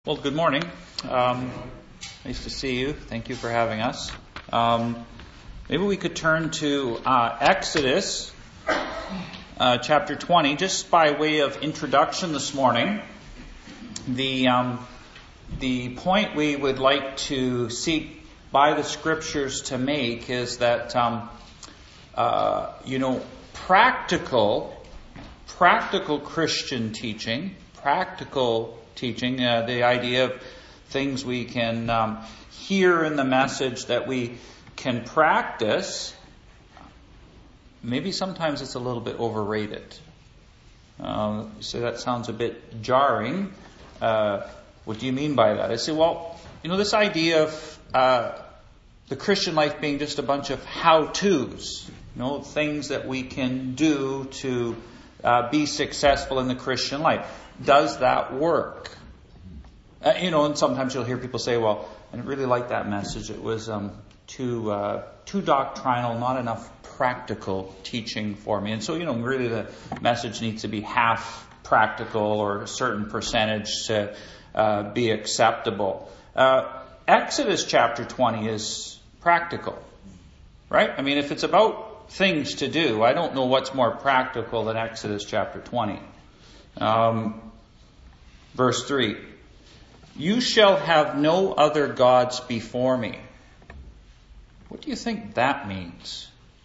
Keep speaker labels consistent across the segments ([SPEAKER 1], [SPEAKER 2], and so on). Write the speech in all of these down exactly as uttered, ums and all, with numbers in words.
[SPEAKER 1] Well, good morning. Um, nice to see you. Thank you for having us. Um, maybe we could turn to uh, Exodus uh, chapter twenty, just by way of introduction this morning. The um, the point we would like to seek by the Scriptures to make is that um, uh, you know practical practical Christian teaching, practical teaching, uh, the idea of things we can um, hear in the message that we can practice, maybe sometimes it's a little bit overrated. Uh, so that sounds a bit jarring. Uh, what do you mean by that? I say, well, you know, this idea of uh, the Christian life being just a bunch of how-tos, you know, things that we can do to uh, be successful in the Christian life. Does that work? Uh, you know, and sometimes you'll hear people say, well, I didn't really like that message. It was um, too uh, too doctrinal, not enough practical teaching for me. And so, you know, really the message needs to be half practical or a certain percentage to uh, be acceptable. Uh, Exodus chapter twenty is practical, right? I mean, if it's about things to do, I don't know what's more practical than Exodus chapter twenty. Um, verse three, you shall have no other gods before me. What do you think that means?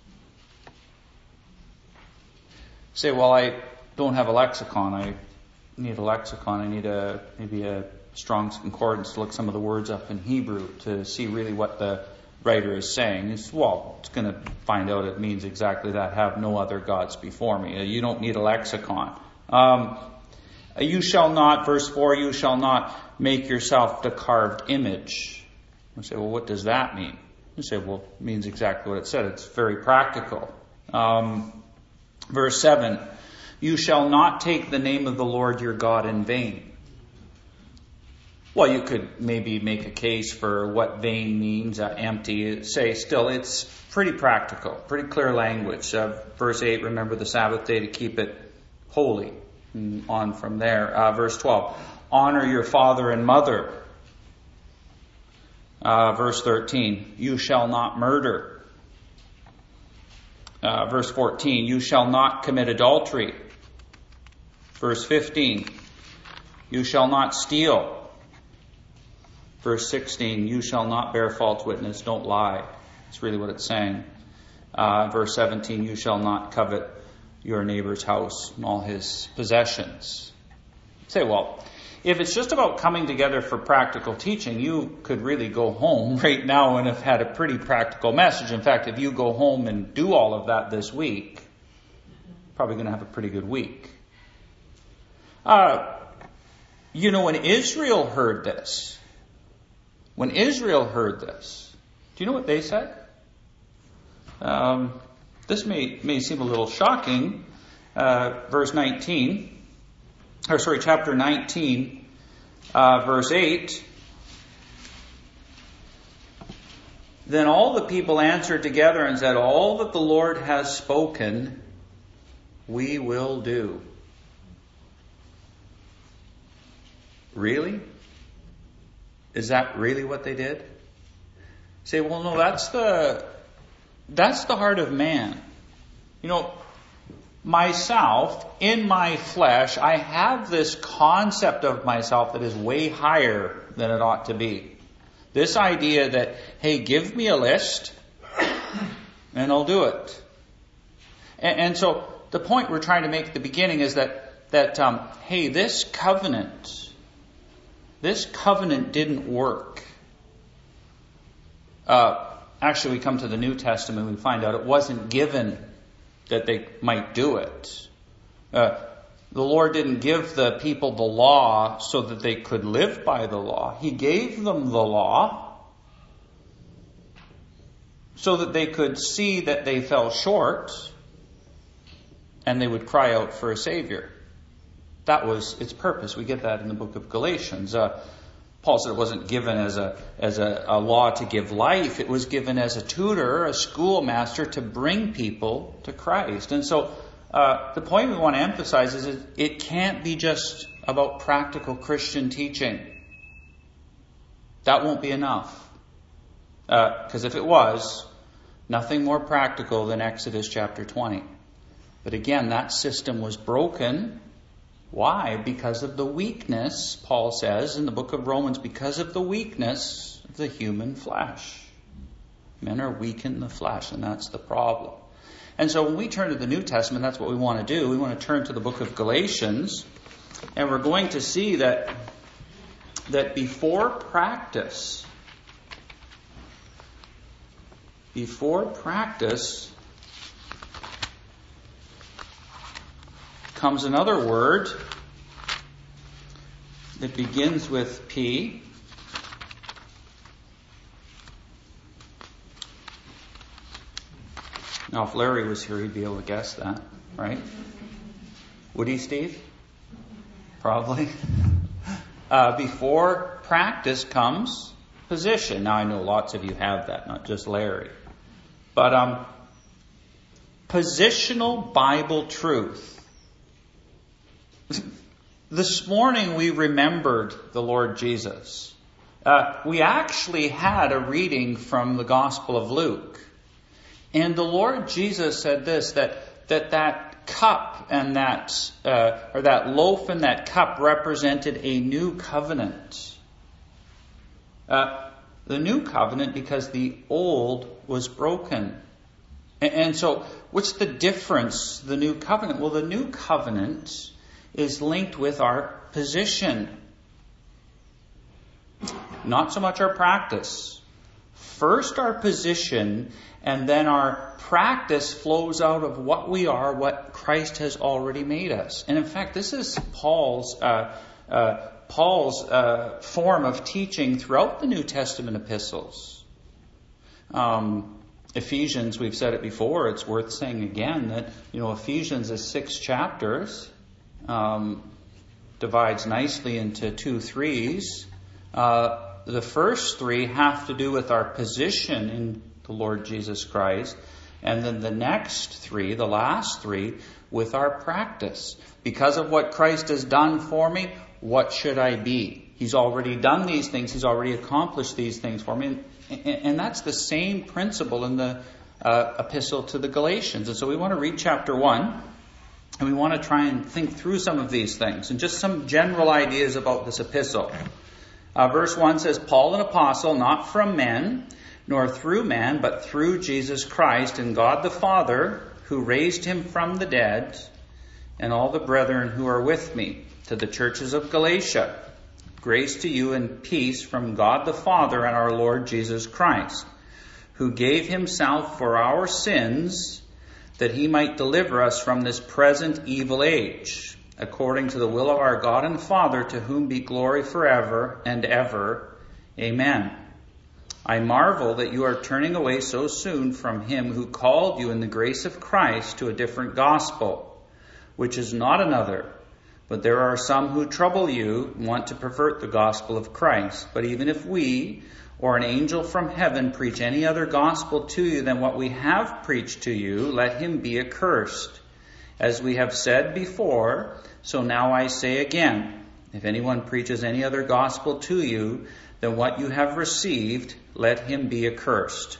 [SPEAKER 1] Say, well, I don't have a lexicon. I need a lexicon. I need a maybe a Strong's Concordance to look some of the words up in Hebrew to see really what the writer is saying. It's, well, it's going to find out it means exactly that. Have no other gods before me. You don't need a lexicon. Um, you shall not, verse four, you shall not make yourself the carved image. You say, well, what does that mean? You say, well, it means exactly what it said. It's very practical. Um, verse seven, you shall not take the name of the Lord your God in vain. Well, you could maybe make a case for what vain means, uh, empty. Say, still, it's pretty practical, pretty clear language. Uh, verse eight, remember the Sabbath day to keep it holy. And on from there. Uh, verse twelve, honor your father and mother. Uh, verse thirteen, you shall not murder. Uh, verse fourteen, you shall not commit adultery. Verse fifteen, you shall not steal. Verse sixteen, you shall not bear false witness. Don't lie. That's really what it's saying. Uh, verse seventeen, you shall not covet your neighbor's house and all his possessions. Say, well, if it's just about coming together for practical teaching, you could really go home right now and have had a pretty practical message. In fact, if you go home and do all of that this week, you're probably going to have a pretty good week. Uh, you know, when Israel heard this, when Israel heard this, do you know what they said? Um, this may, may seem a little shocking. Uh, verse nineteen, or sorry, chapter nineteen, uh, verse eight. Then all the people answered together and said, all that the Lord has spoken, we will do. Really? Is that really what they did? Say, well, no, that's the that's the heart of man. You know, myself, in my flesh, I have this concept of myself that is way higher than it ought to be. This idea that, hey, give me a list and I'll do it. And, and so the point we're trying to make at the beginning is that, that um, hey, this covenant, this covenant didn't work. Uh, actually, we come to the New Testament and we find out it wasn't given that they might do it. Uh, the Lord didn't give the people the law so that they could live by the law. He gave them the law so that they could see that they fell short and they would cry out for a Savior. That was its purpose. We get that in the book of Galatians. Uh, Paul said it wasn't given as a as a, a law to give life. It was given as a tutor, a schoolmaster to bring people to Christ. And so uh, the point we want to emphasize is it, it can't be just about practical Christian teaching. That won't be enough. Because uh, if it was, nothing more practical than Exodus chapter twenty. But again, that system was broken. Why? Because of the weakness, Paul says in the book of Romans, because of the weakness of the human flesh. Men are weak in the flesh, and that's the problem. And so when we turn to the New Testament, that's what we want to do. We want to turn to the book of Galatians, and we're going to see that, that before practice, Before practice comes another word that begins with P. Now, if Larry was here, he'd be able to guess that, right? Would he, Steve? Probably. Uh, before practice comes position. Now, I know lots of you have that, not just Larry. But um, positional Bible truth. This morning we remembered the Lord Jesus. Uh, we actually had a reading from the Gospel of Luke. And the Lord Jesus said this, that that, that cup and that, uh, or that loaf and that cup represented a new covenant. Uh, The new covenant because the old was broken. And so what's the difference, the new covenant? Well, the new covenant is linked with our position. Not so much our practice. First our position, and then our practice flows out of what we are, what Christ has already made us. And in fact, this is Paul's uh, uh Paul's uh, form of teaching throughout the New Testament epistles. Um, Ephesians, we've said it before, it's worth saying again that, you know, Ephesians is six chapters, um, divides nicely into two threes. Uh, the first three have to do with our position in the Lord Jesus Christ, and then the next three, the last three, with our practice. Because of what Christ has done for me, what should I be? He's already done these things. He's already accomplished these things for me. And, and that's the same principle in the uh, epistle to the Galatians. And so we want to read chapter one. And we want to try and think through some of these things. And just some general ideas about this epistle. Uh, verse one says, Paul, an apostle, not from men, nor through man, but through Jesus Christ and God the Father, who raised him from the dead, and all the brethren who are with me, to the churches of Galatia. Grace to you and peace from God the Father and our Lord Jesus Christ, who gave himself for our sins, that he might deliver us from this present evil age, according to the will of our God and Father, to whom be glory forever and ever. Amen. I marvel that you are turning away so soon from him who called you in the grace of Christ to a different gospel, which is not another. But there are some who trouble you and want to pervert the gospel of Christ. But even if we or an angel from heaven preach any other gospel to you than what we have preached to you, let him be accursed. As we have said before, so now I say again, if anyone preaches any other gospel to you than what you have received, let him be accursed.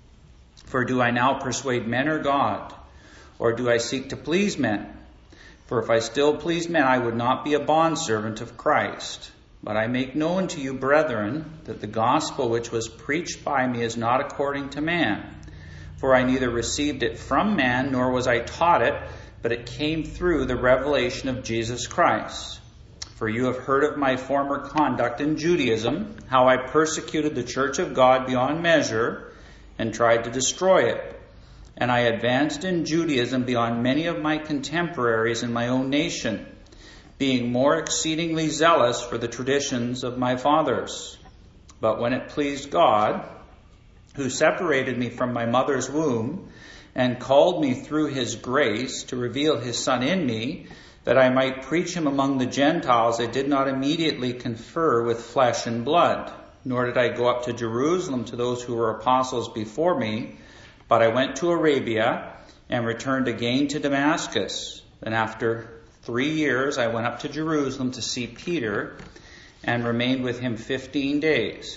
[SPEAKER 1] For do I now persuade men or God? Or do I seek to please men? For if I still pleased men, I would not be a bondservant of Christ. But I make known to you, brethren, that the gospel which was preached by me is not according to man. For I neither received it from man, nor was I taught it, but it came through the revelation of Jesus Christ. For you have heard of my former conduct in Judaism, how I persecuted the church of God beyond measure, and tried to destroy it. And I advanced in Judaism beyond many of my contemporaries in my own nation, being more exceedingly zealous for the traditions of my fathers. But when it pleased God, who separated me from my mother's womb, and called me through his grace to reveal his Son in me, that I might preach him among the Gentiles, I did not immediately confer with flesh and blood, nor did I go up to Jerusalem to those who were apostles before me, but I went to Arabia and returned again to Damascus. Then after three years I went up to Jerusalem to see Peter and remained with him fifteen days.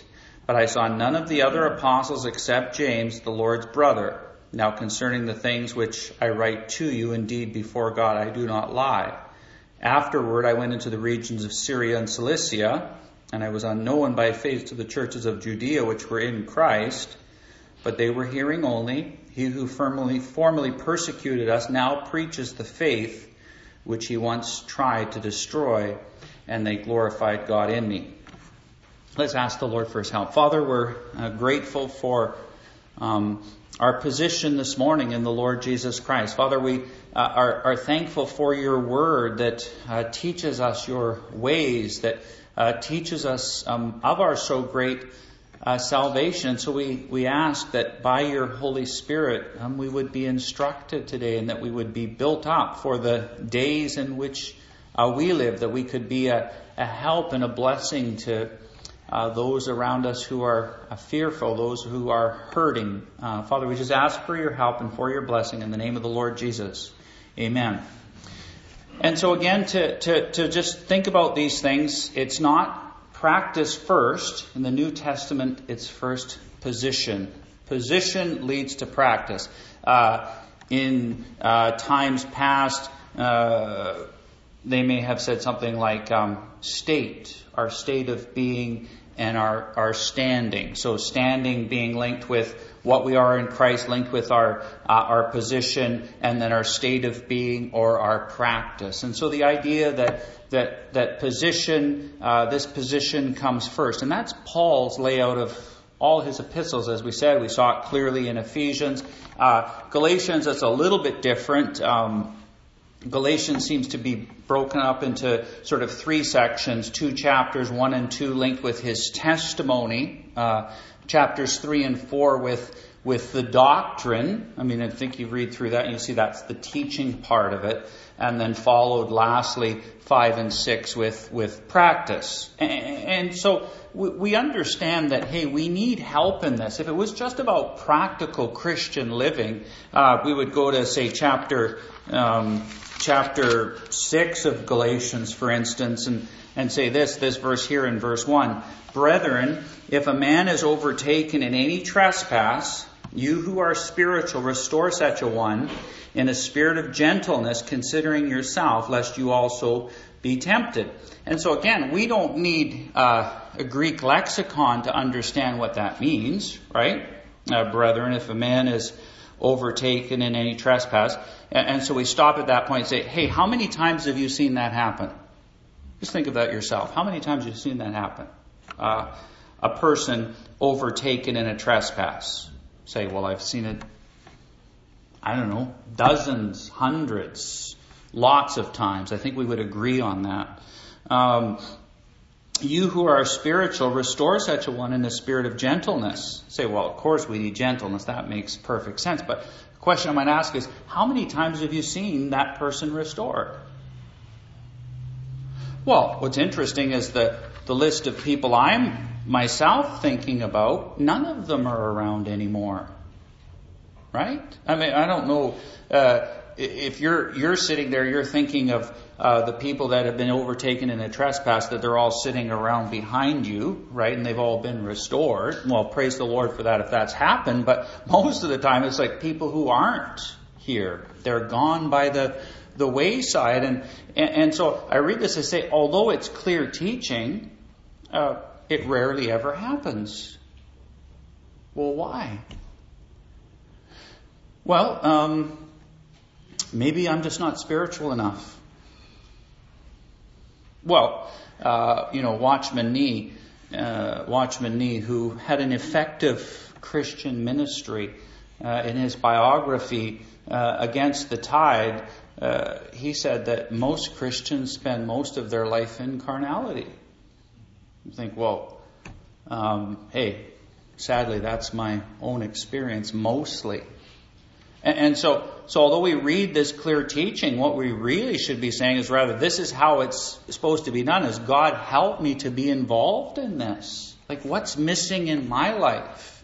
[SPEAKER 1] But I saw none of the other apostles except James, the Lord's brother. Now concerning the things which I write to you, indeed before God I do not lie. Afterward I went into the regions of Syria and Cilicia, and I was unknown by faith to the churches of Judea which were in Christ, but they were hearing only. He who formerly, formerly persecuted us now preaches the faith which he once tried to destroy, and they glorified God in me. Let's ask the Lord for his help. Father, we're uh, grateful for um, our position this morning in the Lord Jesus Christ. Father, we uh, are, are thankful for your word that uh, teaches us your ways, that uh, teaches us um, of our so great uh, salvation. So we, we ask that by your Holy Spirit um, we would be instructed today, and that we would be built up for the days in which uh, we live, that we could be a, a help and a blessing to Uh, those around us who are uh, fearful, those who are hurting. Uh, Father, we just ask for your help and for your blessing in the name of the Lord Jesus. Amen. And so again, to, to, to just think about these things, it's not practice first. In the New Testament, it's first position. Position leads to practice. Uh, in uh, times past, uh, they may have said something like um, state, our state of being, and our, our standing. So standing being linked with what we are in Christ, linked with our uh, our position, and then our state of being or our practice. And so the idea that that that position, uh, this position comes first, and that's Paul's layout of all his epistles. As we said, we saw it clearly in Ephesians. Uh, Galatians, it's a little bit different. Um, Galatians seems to be broken up into sort of three sections, two chapters, one and two linked with his testimony, uh, chapters three and four with with the doctrine. I mean, I think you read through that and you see that's the teaching part of it, and then followed lastly five and six with with practice. And, and so we, we understand that, hey, we need help in this. If it was just about practical Christian living, uh, we would go to, say, chapter um, chapter six of Galatians, for instance, and, and say this, this verse here in verse one. Brethren, if a man is overtaken in any trespass, you who are spiritual, restore such a one in a spirit of gentleness, considering yourself, lest you also be tempted. And so again, we don't need uh, a Greek lexicon to understand what that means, right? Uh, brethren, if a man is overtaken in any trespass. And, and so we stop at that point and say, hey, how many times have you seen that happen? Just think of that yourself. How many times have you seen that happen? Uh, a person overtaken in a trespass. Say, well, I've seen it, I don't know, dozens, hundreds, lots of times. I think we would agree on that. Um, you who are spiritual, restore such a one in the spirit of gentleness. Say, well, of course we need gentleness. That makes perfect sense. But the question I might ask is, how many times have you seen that person restored? Well, what's interesting is the, the list of people I'm myself thinking about, none of them are around anymore. Right? I mean, I don't know, uh, if you're you're sitting there, you're thinking of uh, the people that have been overtaken in a trespass, that they're all sitting around behind you, right? And they've all been restored. Well, praise the Lord for that if that's happened. But most of the time it's like people who aren't here. They're gone by the the wayside. And, and, and so I read this and say, although it's clear teaching, uh, it rarely ever happens. Well, why? Well, um, maybe I'm just not spiritual enough. Well, uh, you know, Watchman Nee, uh, Watchman Nee, who had an effective Christian ministry, uh, in his biography, uh, Against the Tide, uh, he said that most Christians spend most of their life in carnality. You think, well, um, hey, sadly, that's my own experience mostly. And, and so, so although we read this clear teaching, what we really should be saying is rather, this is how it's supposed to be done, is God help me to be involved in this. Like, what's missing in my life?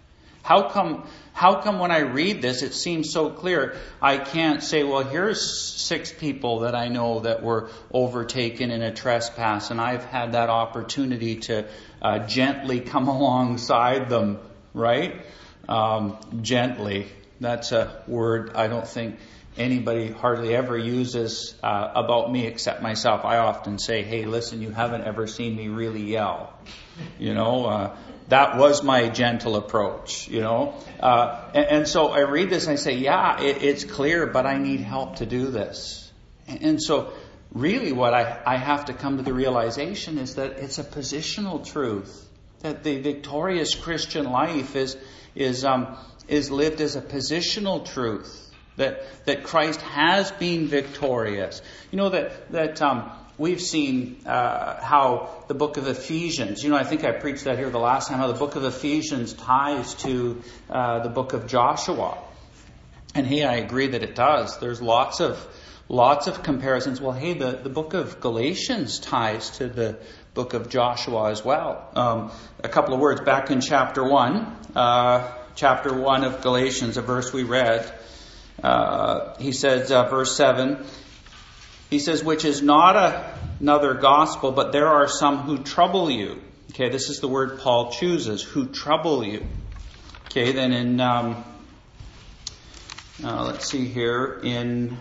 [SPEAKER 1] How come, how come when I read this, it seems so clear, I can't say, well, here's six people that I know that were overtaken in a trespass, and I've had that opportunity to uh, gently come alongside them, right? Um, gently. That's a word I don't think anybody hardly ever uses uh, about me except myself. I often say, hey, listen, you haven't ever seen me really yell. You know, uh, that was my gentle approach, you know. Uh, and, and so I read this and I say, yeah, it, it's clear, but I need help to do this. And, and so really what I, I have to come to the realization is that it's a positional truth. That the victorious Christian life is is um, is lived as a positional truth. That that Christ has been victorious. You know that that um, we've seen uh, how the book of Ephesians. You know, I think I preached that here the last time. How the book of Ephesians ties to uh, the book of Joshua. And hey, I agree that it does. There's lots of lots of comparisons. Well, hey, the the book of Galatians ties to the book of Joshua as well. Um, a couple of words back in chapter one, uh, chapter one of Galatians, a verse we read. Uh, he says, uh, verse seven, he says, which is not a, another gospel, but there are some who trouble you. Okay, this is the word Paul chooses, who trouble you. Okay, then in, um, uh, let's see here, in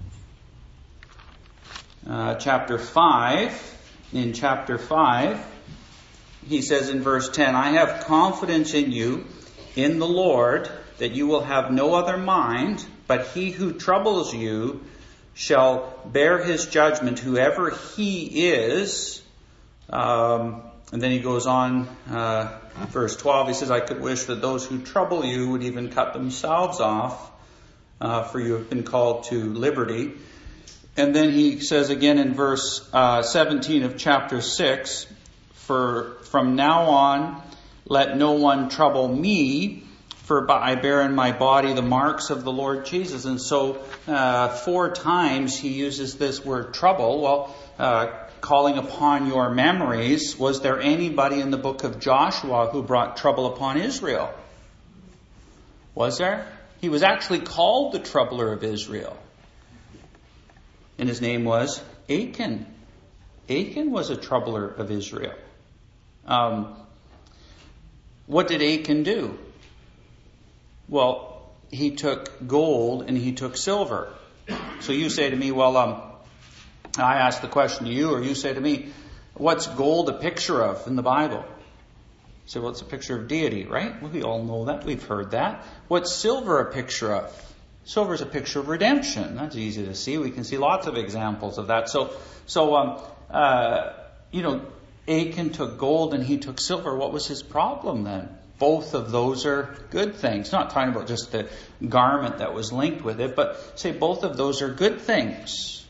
[SPEAKER 1] uh, chapter five, in chapter five, he says in verse ten, I have confidence in you, in the Lord, that you will have no other mind, but he who troubles you shall bear his judgment, whoever he is. Um, and then he goes on, uh, verse twelve, he says, I could wish that those who trouble you would even cut themselves off, uh, for you have been called to liberty. And then he says again in verse uh, seventeen of chapter six, for from now on, let no one trouble me, for I bear in my body the marks of the Lord Jesus. And so uh, four times he uses this word trouble. Well, uh, calling upon your memories, was there anybody in the book of Joshua who brought trouble upon Israel? Was there? He was actually called the troubler of Israel. And his name was Achan. Achan was a troubler of Israel. Um, what did Achan do? Well, he took gold and he took silver. So you say to me, well, um, I ask the question to you, or you say to me, what's gold a picture of in the Bible? You say, well, it's a picture of deity, right? Well, we all know that. We've heard that. What's silver a picture of? Silver is a picture of redemption. That's easy to see. We can see lots of examples of that. So, so um, uh, you know, Achan took gold and he took silver. What was his problem then? Both of those are good things. Not talking about just the garment that was linked with it, but say both of those are good things.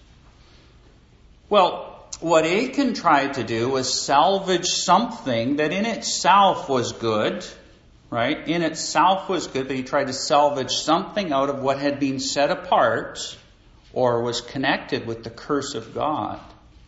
[SPEAKER 1] Well, what Achan tried to do was salvage something that in itself was good, right? In itself was good, but he tried to salvage something out of what had been set apart or was connected with the curse of God.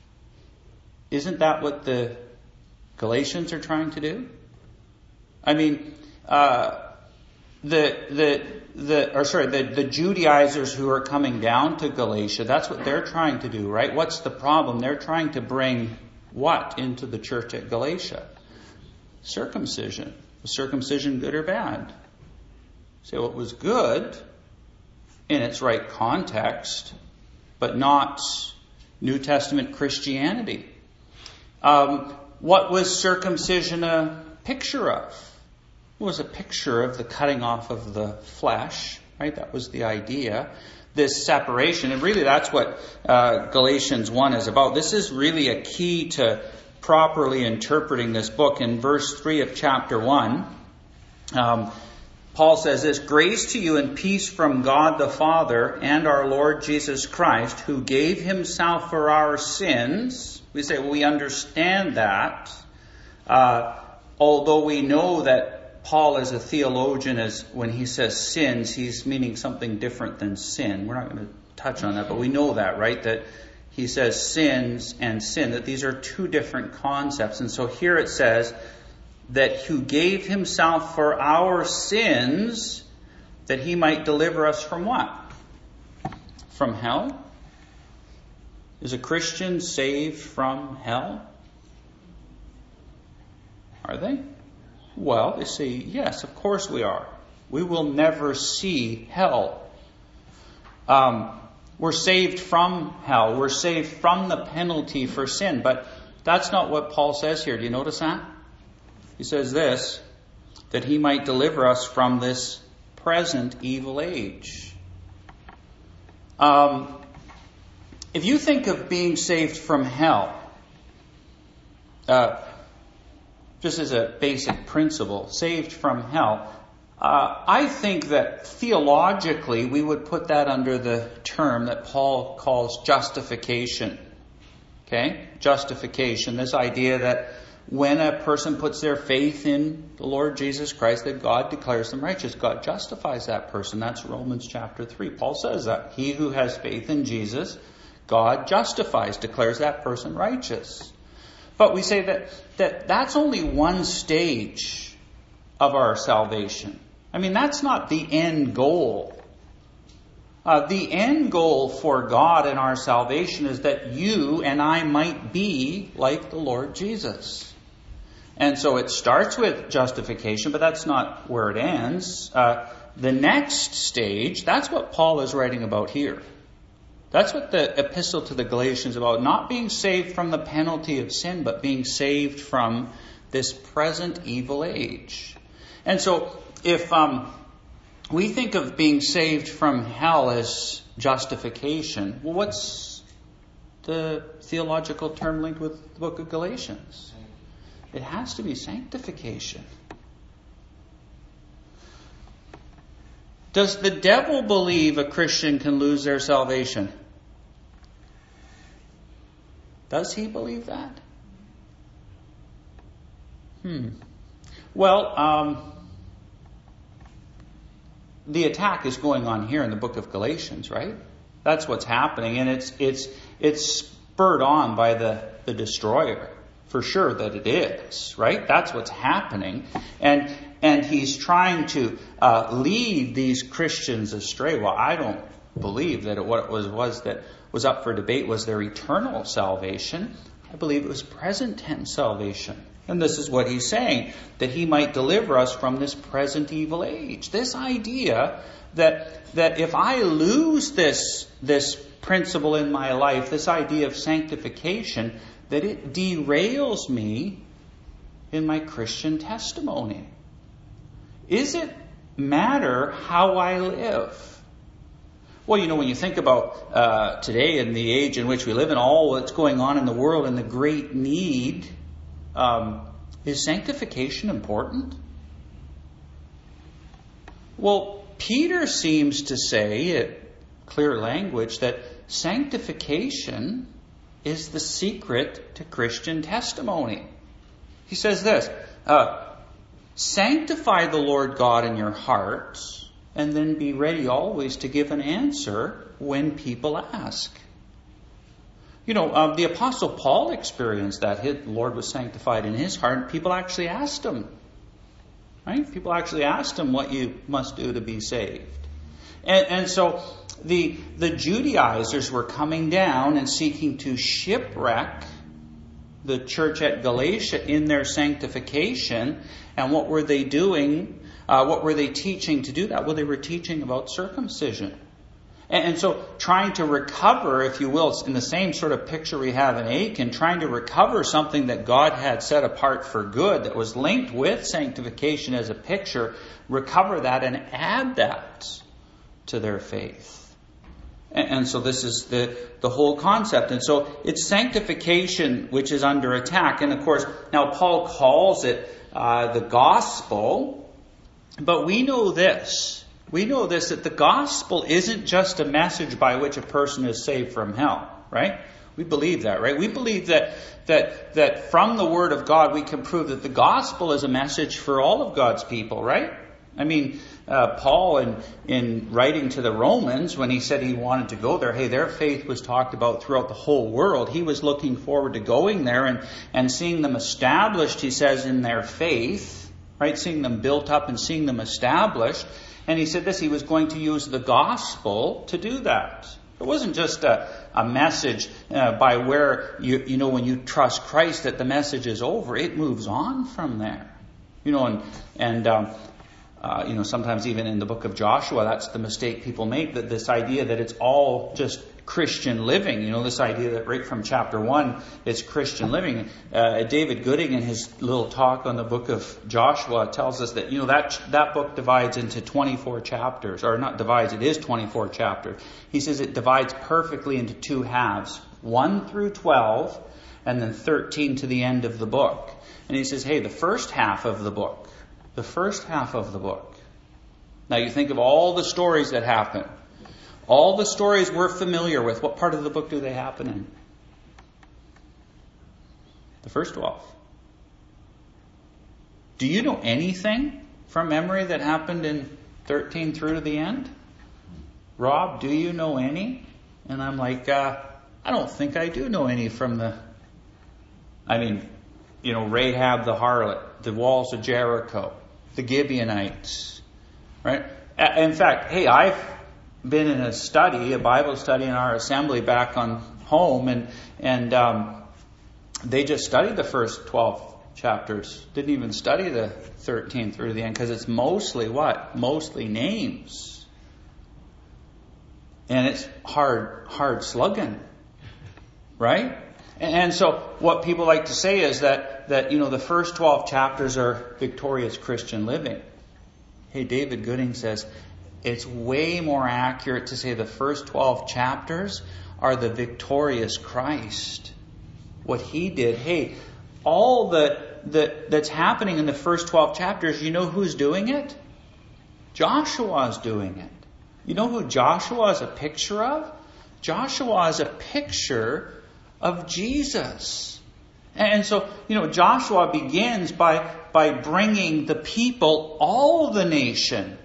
[SPEAKER 1] Isn't that what the Galatians are trying to do? I mean, uh, the the the or sorry, the, the Judaizers who are coming down to Galatia, that's what they're trying to do, right? What's the problem? They're trying to bring what into the church at Galatia? Circumcision. Was circumcision good or bad? So it was good in its right context, but not New Testament Christianity. Um, what was circumcision a picture of? It was a picture of the cutting off of the flesh, right? That was the idea. This separation, and really that's what uh, Galatians one is about. This is really a key to properly interpreting this book. In verse three of chapter one, um, Paul says this, grace to you and peace from God the Father and our Lord Jesus Christ, who gave himself for our sins. We say, well, we understand that. Uh, although we know that Paul, as a theologian, is when he says sins, he's meaning something different than sin. We're not going to touch on that, but we know that, right? That he says sins and sin, that these are two different concepts. And so here it says, that who gave himself for our sins, that he might deliver us from what? From hell? Is a Christian saved from hell? Are they? Well, they say, yes, of course we are. We will never see hell. Um, we're saved from hell. We're saved from the penalty for sin. But that's not what Paul says here. Do you notice that? He says this, that he might deliver us from this present evil age. Um, if you think of being saved from hell, uh, just as a basic principle, saved from hell, uh, I think that theologically we would put that under the term that Paul calls justification. Okay? Justification. This idea that when a person puts their faith in the Lord Jesus Christ, that God declares them righteous. God justifies that person. That's Romans chapter three. Paul says that. He who has faith in Jesus, God justifies, declares that person righteous. But we say that, that that's only one stage of our salvation. I mean, that's not the end goal. Uh, the end goal for God in our salvation is that you and I might be like the Lord Jesus. And so it starts with justification, but that's not where it ends. Uh, the next stage, that's what Paul is writing about here. That's what the epistle to the Galatians is about. Not being saved from the penalty of sin, but being saved from this present evil age. And so if um, we think of being saved from hell as justification, well, what's the theological term linked with the book of Galatians? It has to be sanctification. Does the devil believe a Christian can lose their salvation? Does he believe that? Hmm. Well, um, the attack is going on here in the book of Galatians, right? That's what's happening, and it's it's it's spurred on by the, the destroyer. For sure that it is, right? That's what's happening. And and he's trying to uh, lead these Christians astray. Well, I don't believe that it, what it was was that was up for debate was their eternal salvation. I believe it was present tense salvation. And this is what he's saying, that he might deliver us from this present evil age. This idea that that if I lose this this principle in my life, this idea of sanctification, that it derails me in my Christian testimony. Is it matter how I live? Well, you know, when you think about uh, today and the age in which we live in, all that's going on in the world and the great need, um, is sanctification important? Well, Peter seems to say, in clear language, that sanctification is the secret to Christian testimony. He says this, uh, sanctify the Lord God in your hearts, and then be ready always to give an answer when people ask. You know, um, the Apostle Paul experienced that. His Lord was sanctified in his heart, and people actually asked him. Right? People actually asked him what you must do to be saved. And, and so the the Judaizers were coming down and seeking to shipwreck the church at Galatia in their sanctification. And what were they doing? Uh, what were they teaching to do that? Well, they were teaching about circumcision. And, and so trying to recover, if you will, in the same sort of picture we have in Achan, trying to recover something that God had set apart for good that was linked with sanctification as a picture, recover that and add that to their faith. And, and so this is the, the whole concept. And so it's sanctification which is under attack. And of course, now Paul calls it uh, the gospel. But we know this. We know this, that the gospel isn't just a message by which a person is saved from hell, right? We believe that, right? We believe that that that from the Word of God we can prove that the gospel is a message for all of God's people, right? I mean, uh, Paul, in, in writing to the Romans, when he said he wanted to go there, hey, their faith was talked about throughout the whole world. He was looking forward to going there and, and seeing them established, he says, in their faith, right? Seeing them built up and seeing them established. And he said this, he was going to use the gospel to do that. It wasn't just a, a message uh, by where, you, you know, when you trust Christ that the message is over. It moves on from there. You know, and, and um, uh, you know, sometimes even in the book of Joshua, that's the mistake people make, that this idea that it's all just Christian living. You know, this idea that right from chapter one, it's Christian living. Uh, David Gooding, in his little talk on the book of Joshua, tells us that, you know, that that book divides into twenty-four chapters, or not divides, it is twenty-four chapters. He says it divides perfectly into two halves, one through twelve, and then thirteen to the end of the book. And he says, hey, the first half of the book, the first half of the book. Now you think of all the stories that happen. All the stories we're familiar with. What part of the book do they happen in? The first twelve. Do you know anything from memory that happened in thirteen through to the end? Rob, do you know any? And I'm like, uh, I don't think I do know any from the... I mean... You know, Rahab the harlot, the walls of Jericho, the Gibeonites, right? In fact, hey, I've been in a study, a Bible study in our assembly back on home, and and um, they just studied the first twelve chapters. Didn't even study the thirteen through the end, because it's mostly what? Mostly names. And it's hard, hard slugging, right? And so what people like to say is that, that, you know, the first twelve chapters are victorious Christian living. Hey, David Gooding says it's way more accurate to say the first twelve chapters are the victorious Christ. What he did. Hey, all the, the that's happening in the first twelve chapters, you know who's doing it? Joshua is doing it. You know who Joshua is a picture of? Joshua is a picture of Jesus. And so, you know, Joshua begins by, by bringing the people, all the nation,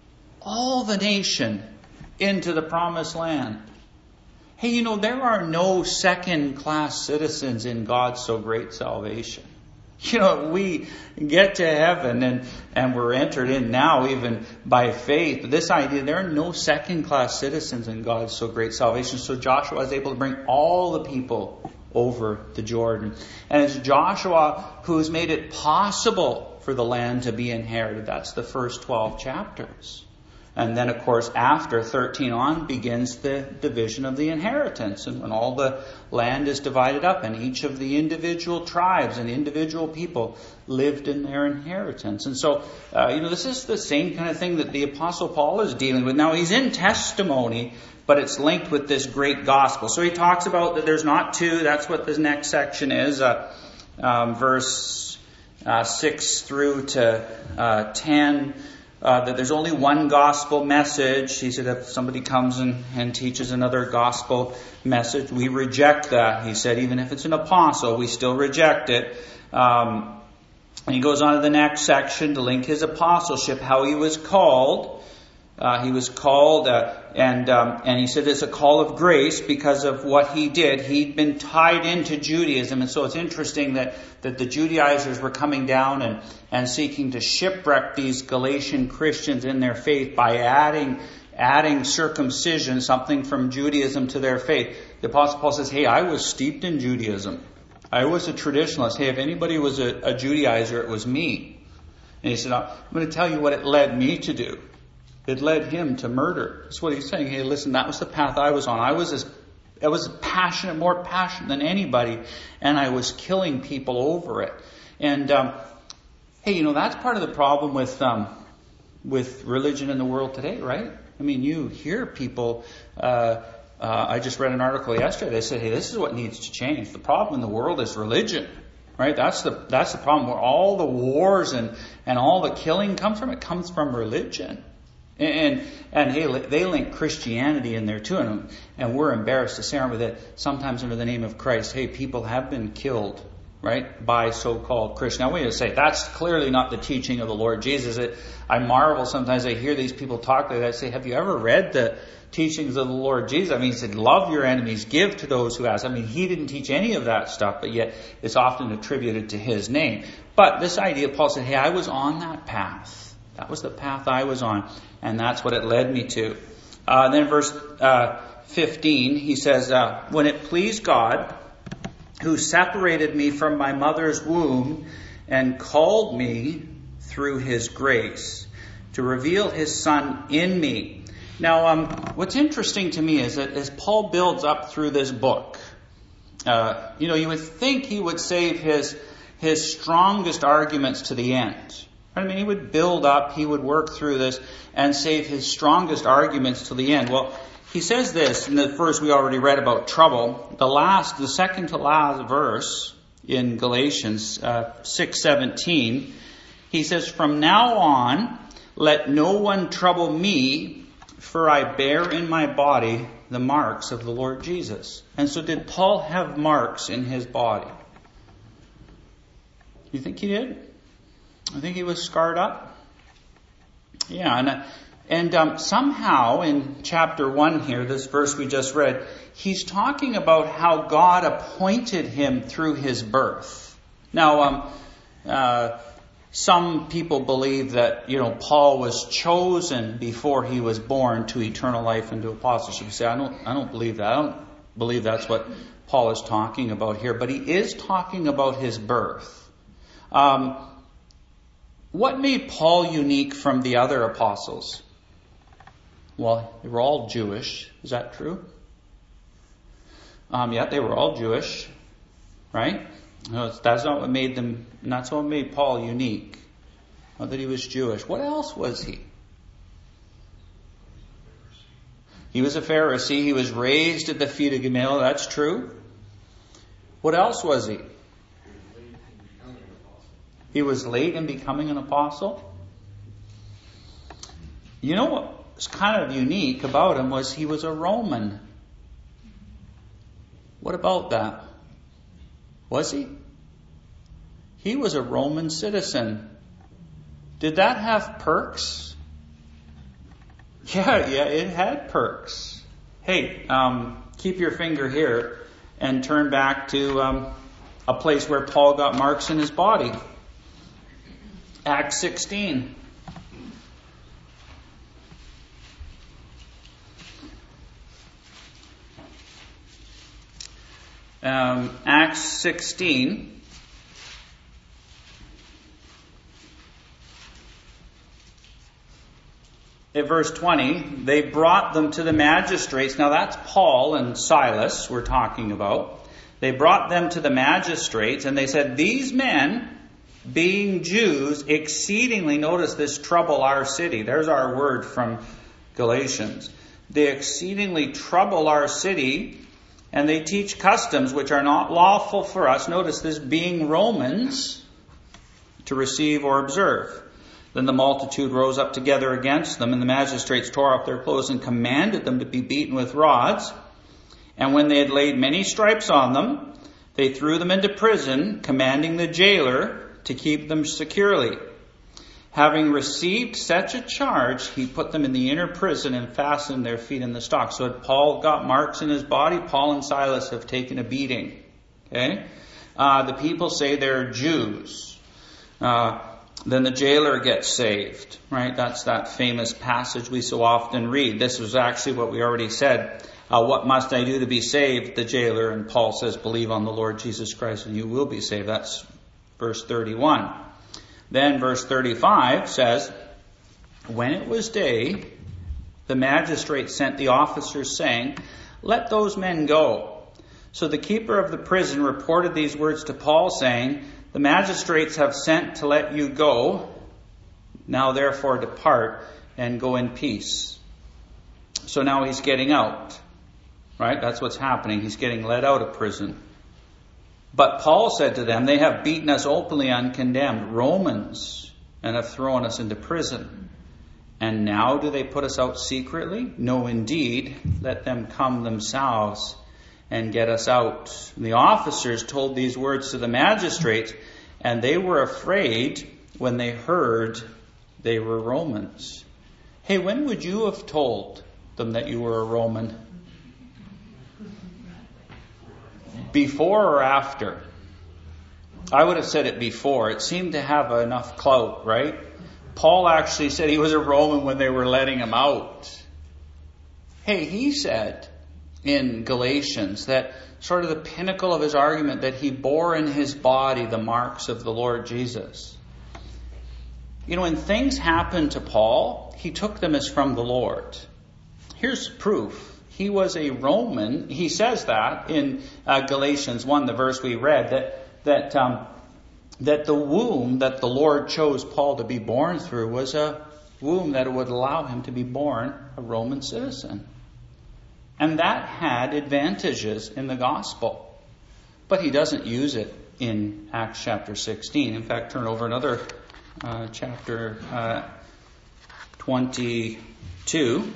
[SPEAKER 1] all the nation into the promised land. Hey, you know, there are no second-class citizens in God's so great salvation. You know, we get to heaven and, and we're entered in now even by faith. This idea, there are no second-class citizens in God's so great salvation. So Joshua is able to bring all the people over the Jordan. And it's Joshua who's made it possible for the land to be inherited. That's the first twelve chapters. And then, of course, after thirteen on begins the division of the inheritance. And when all the land is divided up and each of the individual tribes and individual people lived in their inheritance. And so, uh, you know, this is the same kind of thing that the Apostle Paul is dealing with. Now, he's in testimony, but it's linked with this great gospel. So he talks about that there's not two. That's what this next section is. Uh, um, verse uh, six through to uh, ten. Uh, that there's only one gospel message. He said if somebody comes and, and teaches another gospel message, we reject that. He said even if it's an apostle, we still reject it. Um, and he goes on to the next section to link his apostleship, how he was called. Uh, he was called, uh, and um, and he said it's a call of grace because of what he did. He'd been tied into Judaism, and so it's interesting that, that the Judaizers were coming down and, and seeking to shipwreck these Galatian Christians in their faith by adding adding circumcision, something from Judaism, to their faith. The Apostle Paul says, hey, I was steeped in Judaism. I was a traditionalist. Hey, if anybody was a, a Judaizer, it was me. And he said, I'm going to tell you what it led me to do. It led him to murder. That's what he's saying. Hey, listen, that was the path I was on. I was as, I was passionate, more passionate than anybody, and I was killing people over it. And um, hey, you know, that's part of the problem with um, with religion in the world today, right? I mean, you hear people. Uh, uh, I just read an article yesterday. They said, "Hey, this is what needs to change. The problem in the world is religion." Right? That's the that's the problem. Where all the wars and and all the killing comes from. It comes from religion. And, and hey, they link Christianity in there too. And, and we're embarrassed to say, aren't we, that sometimes under the name of Christ, hey, people have been killed right, by so-called Christians. Now, we would say that's clearly not the teaching of the Lord Jesus. It, I marvel sometimes I hear these people talk like that. I say, have you ever read the teachings of the Lord Jesus? I mean, he said, love your enemies, give to those who ask. I mean, he didn't teach any of that stuff, but yet it's often attributed to his name. But this idea, Paul said, hey, I was on that path. That was the path I was on, and that's what it led me to. Uh, then verse uh, fifteen, he says, uh, when it pleased God, who separated me from my mother's womb and called me through his grace to reveal his Son in me. Now, um, what's interesting to me is that as Paul builds up through this book, uh, you know, you would think he would save his his strongest arguments to the end. I mean, he would build up, he would work through this and save his strongest arguments to the end. Well, he says this in the verse we already read about trouble. The last, the second to last verse in Galatians uh, six seventeen, he says, from now on, let no one trouble me, for I bear in my body the marks of the Lord Jesus. And so did Paul have marks in his body? You think he did? I think he was scarred up. Yeah, and, and um, somehow in chapter one here, this verse we just read, he's talking about how God appointed him through his birth. Now, um, uh, some people believe that, you know, Paul was chosen before he was born to eternal life and to apostleship. You say, I don't, I don't believe that. I don't believe that's what Paul is talking about here. But he is talking about his birth. Um, what made Paul unique from the other apostles? Well, they were all Jewish. Is that true? Um, yeah, they were all Jewish, right? No, that's not what made them. That's what made Paul unique. Not that he was Jewish. What else was he? He was a Pharisee. He was raised at the feet of Gamaliel. That's true. What else was he? He was late in becoming an apostle. You know what was kind of unique about him was he was a Roman. What about that? Was he? He was a Roman citizen. Did that have perks? Yeah, yeah, it had perks. Hey, um, keep your finger here and turn back to um, a place where Paul got marks in his body. Acts sixteen. Um, Acts sixteen. At verse twenty, they brought them to the magistrates. Now that's Paul and Silas we're talking about. They brought them to the magistrates and they said, these men, being Jews, exceedingly, notice this, trouble our city. There's our word from Galatians. They exceedingly trouble our city, and they teach customs which are not lawful for us. Notice this, being Romans, to receive or observe. Then the multitude rose up together against them, and the magistrates tore off their clothes and commanded them to be beaten with rods. And when they had laid many stripes on them, they threw them into prison, commanding the jailer to keep them securely. Having received such a charge, he put them in the inner prison and fastened their feet in the stocks. So Paul got marks in his body. Paul and Silas have taken a beating. Okay, uh, the people say they're Jews. Uh, then the jailer gets saved. Right, that's that famous passage we so often read. This was actually what we already said. Uh, what must I do to be saved? The jailer, and Paul says, believe on the Lord Jesus Christ, and you will be saved. That's verse thirty-one. Then verse thirty-five says, when it was day, the magistrate sent the officers saying, let those men go. So the keeper of the prison reported these words to Paul, saying, the magistrates have sent to let you go. Now therefore depart and go in peace. So now he's getting out. Right? That's what's happening. He's getting let out of prison. But Paul said to them, they have beaten us openly uncondemned, Romans, and have thrown us into prison. And now do they put us out secretly? No, indeed. Let them come themselves and get us out." And the officers told these words to the magistrates, and they were afraid when they heard they were Romans. Hey, when would you have told them that you were a Roman? Before or after? I would have said it before. It seemed to have enough clout, right? Paul actually said he was a Roman when they were letting him out. Hey, he said in Galatians that sort of the pinnacle of his argument, that he bore in his body the marks of the Lord Jesus. You know, when things happened to Paul, he took them as from the Lord. Here's proof. He was a Roman. He says that in uh, Galatians one, the verse we read, that that um, that the womb that the Lord chose Paul to be born through was a womb that would allow him to be born a Roman citizen. And that had advantages in the gospel. But he doesn't use it in Acts chapter sixteen. In fact, turn over another uh, chapter uh, twenty-two.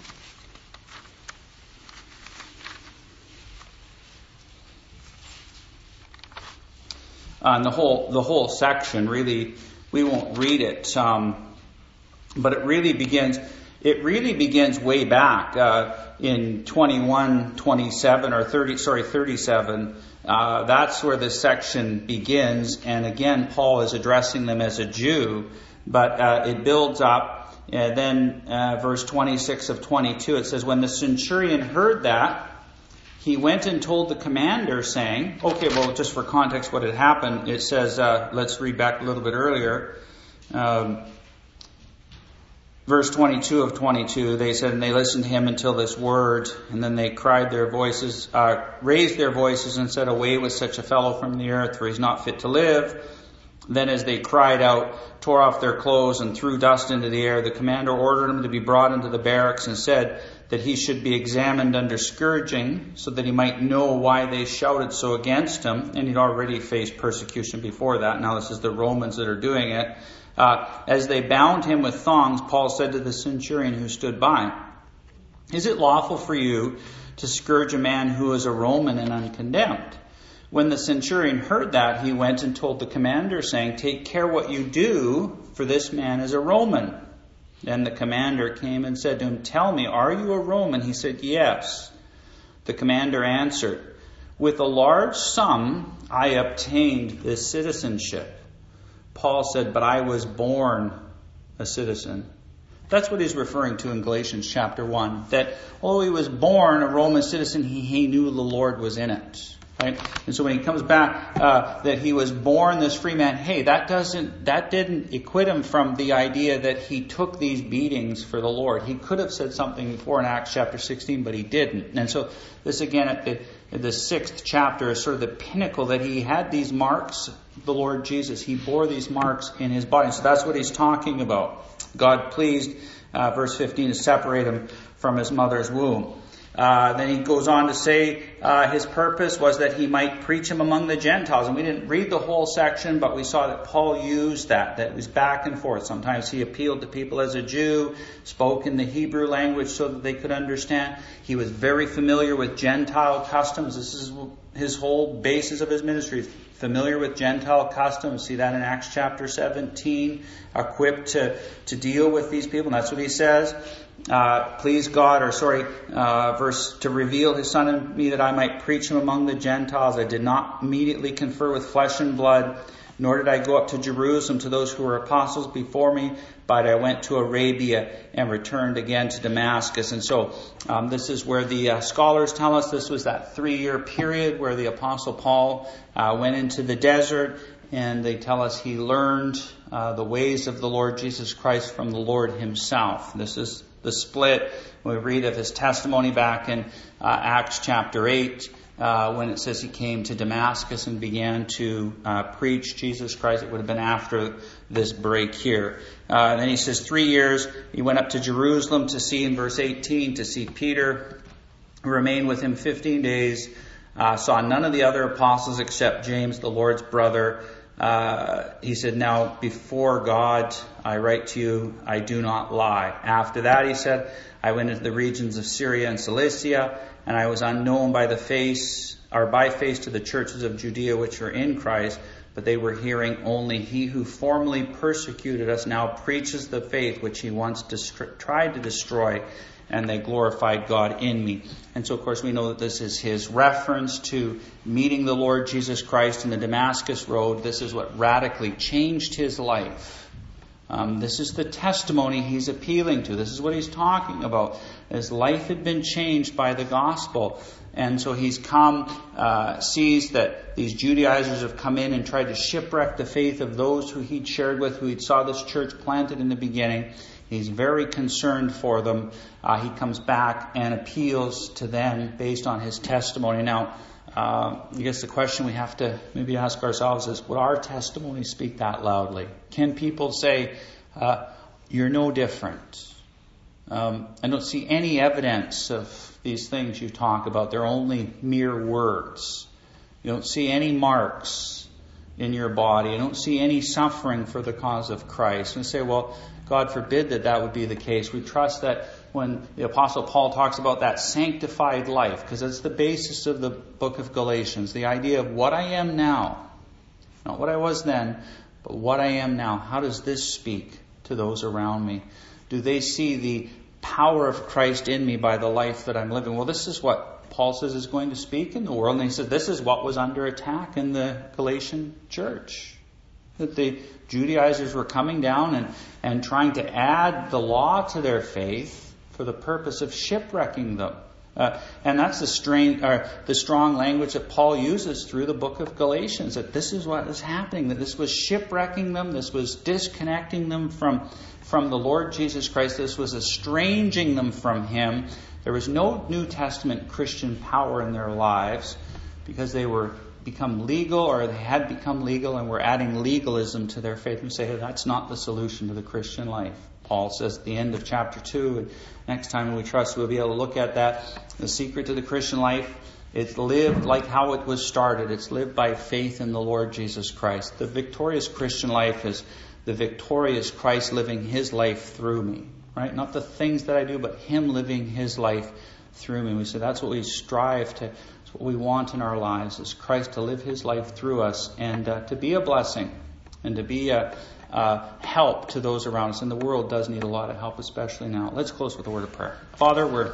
[SPEAKER 1] Uh, and the whole the whole section, really, we won't read it, um, but it really begins. It really begins way back uh, in twenty-one, twenty-seven, or thirty. Sorry, thirty-seven. Uh, that's where this section begins, and again, Paul is addressing them as a Jew, but uh, it builds up. And then, uh, verse twenty-six of twenty-two, it says, "When the centurion heard that, he went and told the commander, saying," okay, well, just for context, what had happened, it says, uh, let's read back a little bit earlier. Um, verse twenty-two of twenty-two, they said, "And they listened to him until this word, and then they cried their voices, uh, raised their voices and said, 'Away with such a fellow from the earth, for he's not fit to live.' Then as they cried out, tore off their clothes and threw dust into the air, the commander ordered him to be brought into the barracks and said that he should be examined under scourging so that he might know why they shouted so against him." And he'd already faced persecution before that. Now this is the Romans that are doing it. Uh, as they bound him with thongs, Paul said to the centurion who stood by, "Is it lawful for you to scourge a man who is a Roman and uncondemned?" When the centurion heard that, he went and told the commander, saying, "Take care what you do, for this man is a Roman." Then the commander came and said to him, "Tell me, are you a Roman?" He said, "Yes." The commander answered, "With a large sum I obtained this citizenship." Paul said, "But I was born a citizen." That's what he's referring to in Galatians chapter one. That, although he was born a Roman citizen, he, he knew the Lord was in it. Right? And so when he comes back, uh, that he was born this free man, hey, that doesn't, that didn't acquit him from the idea that he took these beatings for the Lord. He could have said something before in Acts chapter sixteen, but he didn't. And so this again at the, at the sixth chapter is sort of the pinnacle, that he had these marks, the Lord Jesus. He bore these marks in his body. So that's what he's talking about. God pleased, uh, verse fifteen, to separate him from his mother's womb. Uh, then he goes on to say uh, his purpose was that he might preach him among the Gentiles. And we didn't read the whole section, but we saw that Paul used that. That it was back and forth. Sometimes he appealed to people as a Jew, spoke in the Hebrew language so that they could understand. He was very familiar with Gentile customs. This is his whole basis of his ministry. Familiar with Gentile customs. See that in Acts chapter seventeen. Equipped to, to deal with these people. And that's what he says. Uh, please God, or sorry, uh, verse, to reveal his son in me that I might preach him among the Gentiles. I did not immediately confer with flesh and blood, nor did I go up to Jerusalem to those who were apostles before me, but I went to Arabia and returned again to Damascus. And so um, this is where the uh, scholars tell us this was that three-year period where the apostle Paul uh, went into the desert, and they tell us he learned uh, the ways of the Lord Jesus Christ from the Lord himself. This is the split. We read of his testimony back in uh, Acts chapter eight, uh, when it says he came to Damascus and began to uh, preach Jesus Christ. It would have been after this break here. Uh, and then he says three years, he went up to Jerusalem to see, in verse eighteen, to see Peter, who remained with him fifteen days, uh, saw none of the other apostles except James, the Lord's brother. uh, he said, now before God I write to you, I do not lie. After that, he said, I went into the regions of Syria and Cilicia, and I was unknown by the face, or by face to the churches of Judea which are in Christ, but they were hearing only, he who formerly persecuted us now preaches the faith which he once dist- tried to destroy, and they glorified God in me. And so, of course, we know that this is his reference to meeting the Lord Jesus Christ in the Damascus Road. This is what radically changed his life. Um, this is the testimony he's appealing to. This is what he's talking about. His life had been changed by the gospel. And so he's come, uh, sees that these Judaizers have come in and tried to shipwreck the faith of those who he'd shared with, who he'd saw this church planted in the beginning. He's very concerned for them. Uh, he comes back and appeals to them based on his testimony. Now, uh, I guess the question we have to maybe ask ourselves is, would our testimony speak that loudly? Can people say, uh, you're no different? Um, I don't see any evidence of these things you talk about. They're only mere words. You don't see any marks in your body. You don't see any suffering for the cause of Christ. And say, well, God forbid that that would be the case. We trust that when the Apostle Paul talks about that sanctified life, because it's the basis of the book of Galatians, the idea of what I am now, not what I was then, but what I am now. How does this speak to those around me? Do they see the power of Christ in me by the life that I'm living? Well, this is what Paul says is going to speak in the world. And he says this is what was under attack in the Galatian church. That the Judaizers were coming down and, and trying to add the law to their faith for the purpose of shipwrecking them. Uh, and that's the, strain, or the strong language that Paul uses through the book of Galatians, that this is what is happening, that this was shipwrecking them, this was disconnecting them from, from the Lord Jesus Christ, this was estranging them from Him. There was no New Testament Christian power in their lives because they were become legal, or they had become legal and were adding legalism to their faith. And say, hey, that's not the solution to the Christian life. Paul says at the end of chapter two, and next time we trust we'll be able to look at that. The secret to the Christian life, it's lived like how it was started. It's lived by faith in the Lord Jesus Christ. The victorious Christian life is the victorious Christ living His life through me. Right? Not the things that I do, but Him living His life through me. We say that's what we strive to, that's what we want in our lives, is Christ to live His life through us and uh, to be a blessing and to be a uh, help to those around us. And the world does need a lot of help, especially now. Let's close with a word of prayer. Father, we're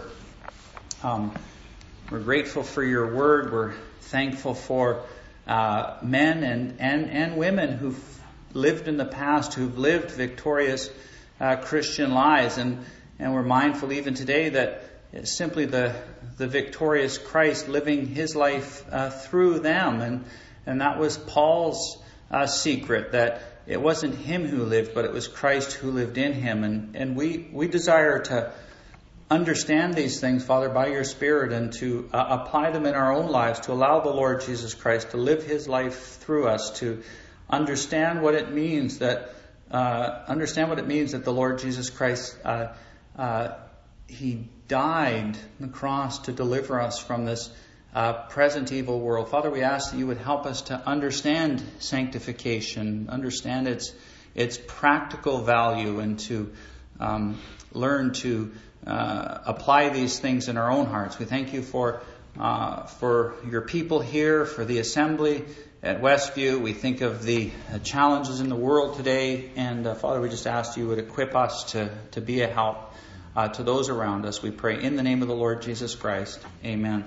[SPEAKER 1] um, we're grateful for Your Word. We're thankful for uh, men and, and, and women who've lived in the past, who've lived victorious uh, Christian lives, and and we're mindful even today that it's simply the the victorious Christ living His life uh, through them, and and that was Paul's uh, secret, that it wasn't him who lived, but it was Christ who lived in him, and and we we desire to understand these things, Father, by Your Spirit, and to uh, apply them in our own lives, to allow the Lord Jesus Christ to live His life through us, to understand what it means that uh, understand what it means that the Lord Jesus Christ uh, uh, He died on the cross to deliver us from this uh, present evil world. Father, we ask that You would help us to understand sanctification, understand its its practical value, and to um, learn to uh, apply these things in our own hearts. We thank You for uh, for Your people here, for the assembly at Westview. We think of the uh, challenges in the world today, and uh, Father, we just ask You would equip us to to be a help Uh, to those around us. We pray in the name of the Lord Jesus Christ. Amen.